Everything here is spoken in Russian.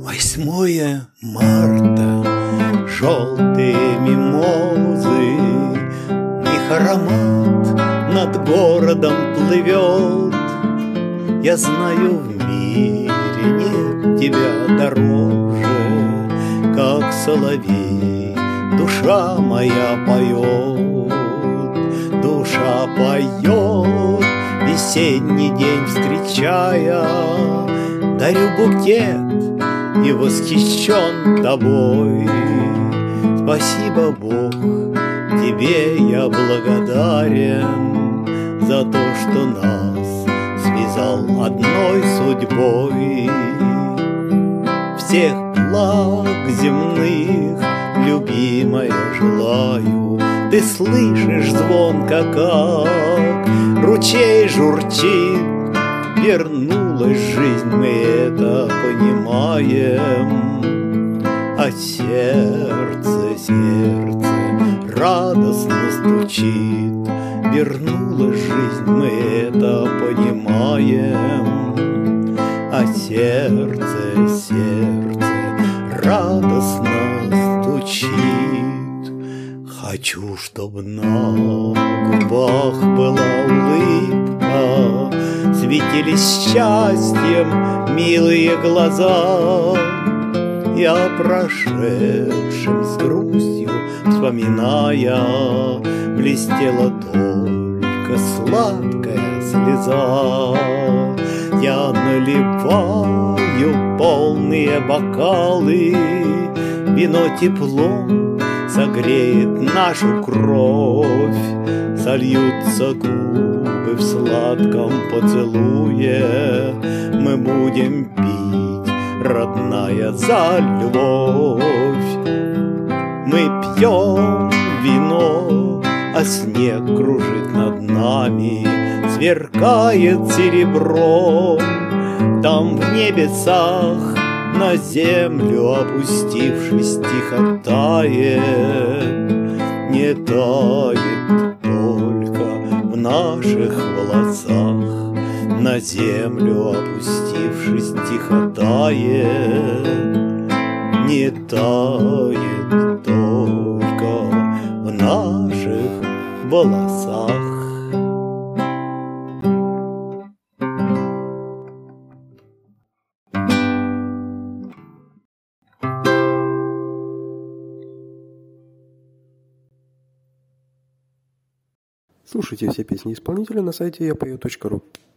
8 марта, желтые мимозы, их аромат над городом плывет. Я знаю, в мире нет тебя дороже, как соловей душа моя поет. Душа поет, весенний день встречая, дарю букет и восхищен тобой. Спасибо, Бог, тебе я благодарен за то, что нас связал одной судьбой. Всех благ земных, любимая, желаю. Ты слышишь звонко, как ручей журчит. Вернулась жизнь, мы это понимаем, а сердце радостно стучит. Вернулась жизнь, мы это понимаем, а сердце радостно стучит. Хочу, чтоб на губах была улыбка, светились счастьем милые глаза. И о прошедшем с грустью вспоминая, блестела только сладкая слеза. Я наливаю полные бокалы, вино теплом согреет нашу кровь. Сольются губы в сладком поцелуе, мы будем пить, родная, за любовь. Мы пьем вино, а снег кружит над нами, сверкает серебром. Там в небесах на землю опустившись тихо тает. Не тает только в наших волосах, на землю опустившись тихо тает. Не тает только в наших волосах. Слушайте все песни исполнителя на сайте yapою.ru.